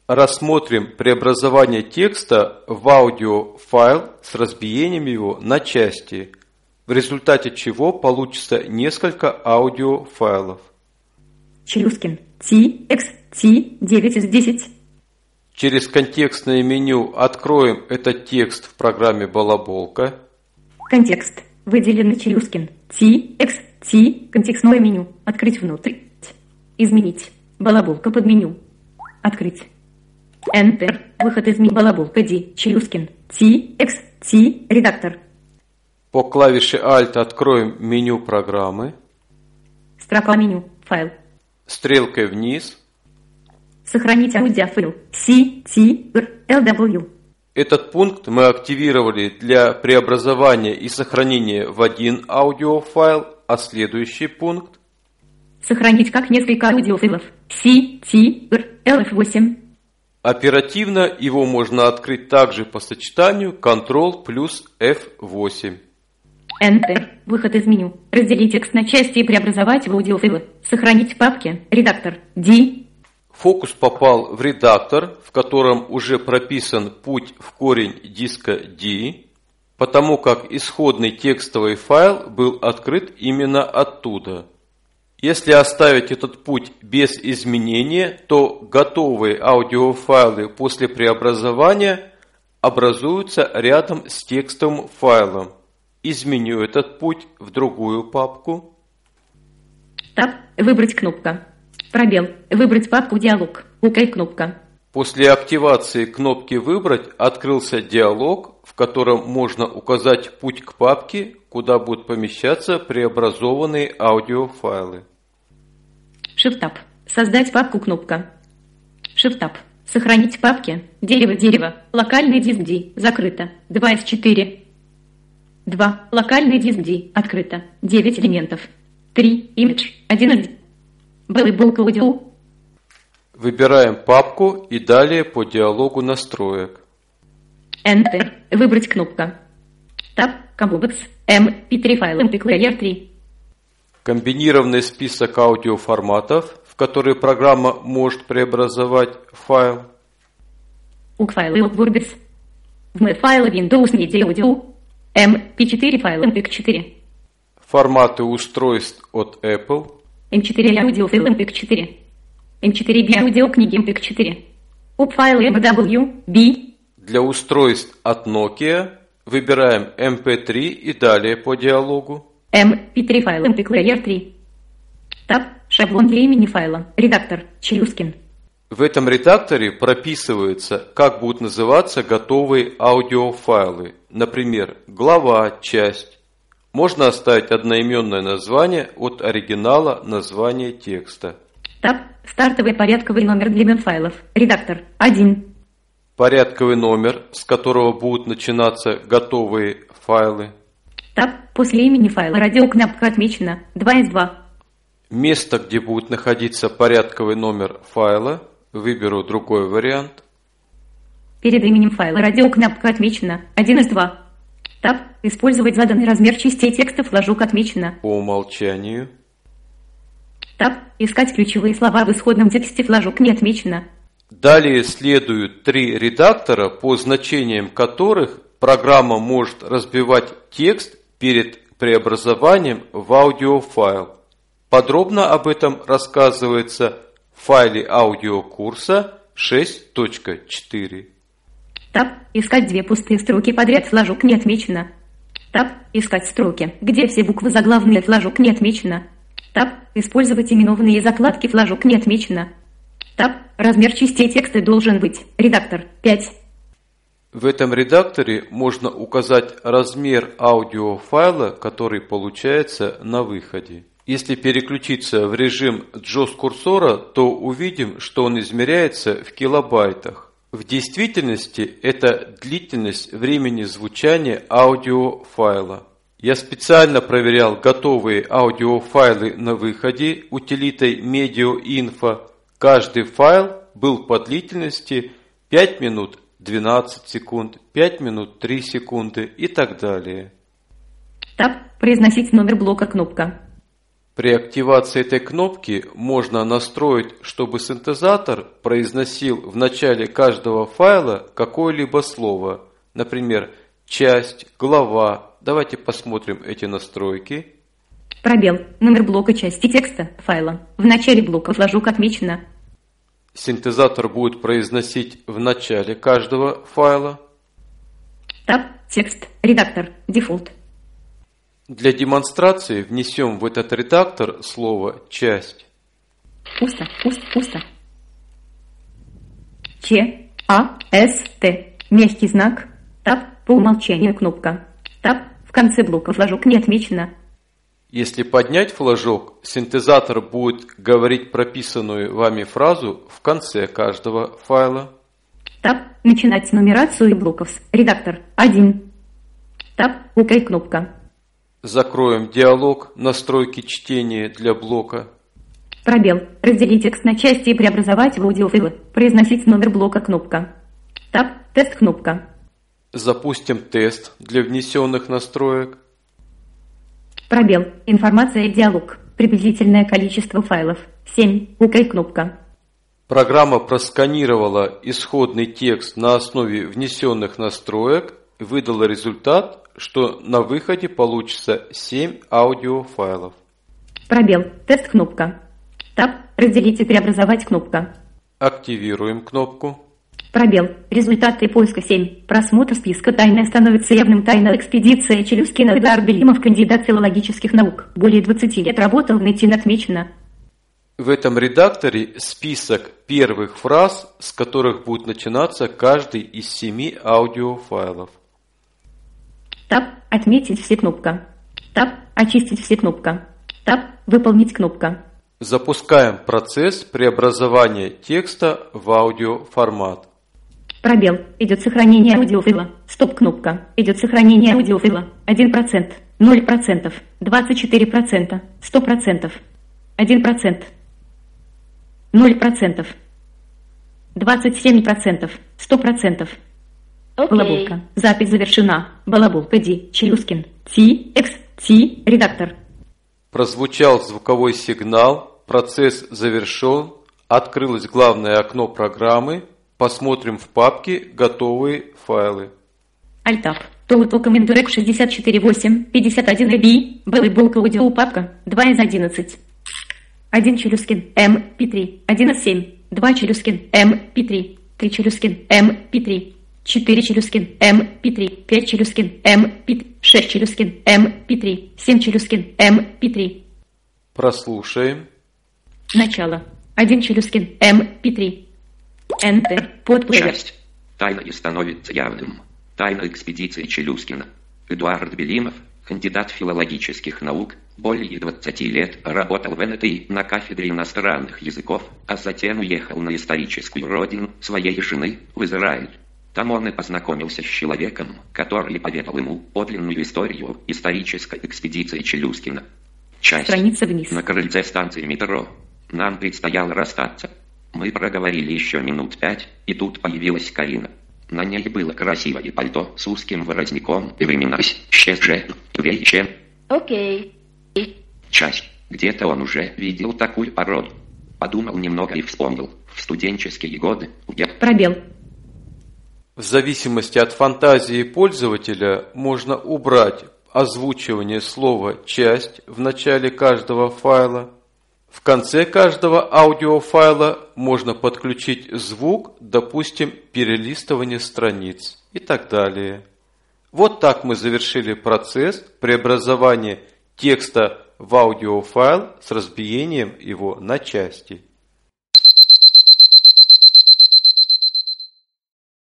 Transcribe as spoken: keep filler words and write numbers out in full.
Рассмотрим преобразование текста в аудиофайл с разбиением его на части, в результате чего получится несколько аудиофайлов. Челюскин. Ти, X, Ти, девять из десяти. Через контекстное меню откроем этот текст в программе «Балаболка». Контекст. Выделено Челюскин. Ти, X, Ти, контекстное меню. Открыть внутрь. Изменить. Балаболка под меню. Открыть. Enter. Выход из меню. Балаболка Ди. Челюскин. Ти, X, Ти, редактор. По клавише Alt откроем меню программы. Строка меню. Файл. Стрелкой вниз. Сохранить аудиофайл. Си, Ти, Р, Эл Дабл Ю. Этот пункт мы активировали для преобразования и сохранения в один аудиофайл, а следующий пункт сохранить как несколько аудиофайлов. Си, Ти, Р, Эл Эф восемь. Оперативно его можно открыть также по сочетанию контрол плюс эф восемь. Enter. Выход из меню. Разделить текст на части и преобразовать в аудиофайлы. Сохранить в папке. Редактор. Ди. Фокус попал в редактор, в котором уже прописан путь в корень диска D, потому как исходный текстовый файл был открыт именно оттуда. Если оставить этот путь без изменения, то готовые аудиофайлы после преобразования образуются рядом с текстовым файлом. Изменю этот путь в другую папку. Таб. Выбрать кнопка. Пробел. Выбрать папку диалог. ОК кнопка. После активации кнопки «Выбрать» открылся диалог, в котором можно указать путь к папке, куда будут помещаться преобразованные аудиофайлы. Shift-Tab. Создать папку кнопка. Shift-Tab. Сохранить папки. Дерево, дерево. Локальный диск D. Закрыто. два из четыре. два. Локальный диск D. Открыто. девять элементов. три. Image. один из Балаболка аудио. Выбираем папку и далее по диалогу настроек. Enter. Выбрать кнопка. Tab. Комбокс. эм пи три файл. эм пи три три. Комбинированный список аудиоформатов, в который программа может преобразовать файл. ук файлы Wordpress. В эм файлы Windows Media Audio. эм пи четыре файл эм пи четыре. Форматы устройств от Apple. эм четыре аудиофайл эм пи четыре. эм четыре би аудиокниги эм пи четыре. уп файлы эм дабл ю би. Для устройств от Nokia выбираем эм пи три и далее по диалогу. эм пи три файл эм пи три. Таб. Шаблон для имени файла. Редактор. Челюскин. В этом редакторе прописывается, как будут называться готовые аудиофайлы. Например, глава, часть. Можно оставить одноименное название от оригинала названия текста. Таб. Стартовый порядковый номер для мемфайлов. Редактор. один. Порядковый номер, с которого будут начинаться готовые файлы. Таб. После имени файла радиокнопка отмечена. два из два. Место, где будет находиться порядковый номер файла, выберу другой вариант. Перед именем файла радиокнопка отмечена. один из два. Таб. Использовать заданный размер частей текста флажок отмечено. По умолчанию. Таб. Искать ключевые слова в исходном тексте флажок не отмечено. Далее следуют три редактора, по значениям которых программа может разбивать текст перед преобразованием в аудиофайл. Подробно об этом рассказывается в файле аудиокурса шесть точка четыре. Таб. Искать две пустые строки подряд флажок не отмечено. Таб. Искать строки, где все буквы заглавные флажок не отмечено. Таб. Использовать именованные закладки флажок не отмечено. Таб. Размер частей текста должен быть. Редактор. пять. В этом редакторе можно указать размер аудиофайла, который получается на выходе. Если переключиться в режим джос-курсора, то увидим, что он измеряется в килобайтах. В действительности это длительность времени звучания аудиофайла. Я специально проверял готовые аудиофайлы на выходе утилитой MedioInfo. Каждый файл был по длительности пять минут двенадцать секунд, пять минут три секунды и так далее. Таб. Произносить номер блока кнопка. При активации этой кнопки можно настроить, чтобы синтезатор произносил в начале каждого файла какое-либо слово, например, часть, глава. Давайте посмотрим эти настройки. Пробел. Номер блока части текста файла. В начале блока флажок отмечено. Синтезатор будет произносить в начале каждого файла. Таб. Текст. Редактор. Дефолт. Для демонстрации внесем в этот редактор слово «часть». Пусто. Пусто. Пусто. Ч. А. С. Т. Мягкий знак. Таб. По умолчанию кнопка. Таб. В конце блока флажок не отмечено. Если поднять флажок, синтезатор будет говорить прописанную вами фразу в конце каждого файла. Таб. Начинать нумерацию блоков. Редактор. один. Таб. ОК кнопка. Закроем диалог «Настройки чтения для блока». Пробел. Разделить текст на части и преобразовать в аудиофайлы. Произносить номер блока кнопка. Таб. Тест кнопка. Запустим тест для внесенных настроек. Пробел. Информация диалог. Приблизительное количество файлов. семь. ОК кнопка. Программа просканировала исходный текст на основе внесенных настроек и выдала результат, что на выходе получится семь аудиофайлов. Пробел. Тест кнопка. Таб. Разделить и преобразовать кнопка. Активируем кнопку. Пробел. Результаты поиска семь. Просмотр списка «Тайное» становится явным. «Тайна» экспедиция Челюскина. Эдуард Белимов, кандидат филологических наук. Более двадцати лет работал, найти отмечено. В этом редакторе список первых фраз, с которых будет начинаться каждый из семи аудиофайлов. Таб. Отметить все кнопка. Таб. Очистить все кнопка. Таб. Выполнить кнопка. Запускаем процесс преобразования текста в аудиоформат. Пробел. Идет сохранение аудиофайла. Стоп кнопка. Идет сохранение аудиофайла. один процент. ноль процентов. двадцать четыре процента. сто процентов. один процент. ноль процентов. двадцать семь процентов. сто процентов. Okay. Балаболка. Запись завершена. Балаболка Ди. Челюскин. Ти. Экс. Ти. Редактор. Прозвучал звуковой сигнал. Процесс завершен. Открылось главное окно программы. Посмотрим в папке готовые файлы. Альтаб. Толто Комендурек шестьдесят четыре восемь пятьдесят один эби. Балаболка аудио папка. два из одиннадцати. один Челюскин. эм пи три. один из семь. два Челюскин. эм пи три. три Челюскин. эм пи три. четыре Челюскин. эм пи три. пять Челюскин. эм пи три. шесть Челюскин. эм пи три. семь Челюскин. эм пи три. Прослушаем. Начало. один Челюскин. эм пи три. Enter. Подплеер. Часть. Тайна и становится явным. Тайна экспедиции Челюскина. Эдуард Белимов, кандидат филологических наук, более двадцати лет работал в эн тэ и на кафедре иностранных языков, а затем уехал на историческую родину своей жены в Израиль. Там он и познакомился с человеком, который поведал ему подлинную историю исторической экспедиции Челюскина. Часть. Страница вниз. На крыльце станции метро. Нам предстояло расстаться. Мы проговорили еще минут пять, и тут появилась Карина. На ней было красивое пальто с узким воротником и времена исчезже вечер. Окей. Часть. Где-то он уже видел такую породу. Подумал немного и вспомнил. В студенческие годы я... Пробел. В зависимости от фантазии пользователя можно убрать озвучивание слова «часть» в начале каждого файла. В конце каждого аудиофайла можно подключить звук, допустим, перелистывание страниц и так далее. Вот так мы завершили процесс преобразования текста в аудиофайл с разбиением его на части.